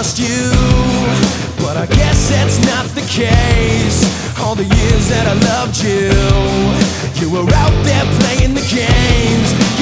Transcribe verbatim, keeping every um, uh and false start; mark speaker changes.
Speaker 1: lost you, but I guess that's not the case. All the years that I loved you, you were out there playing the games.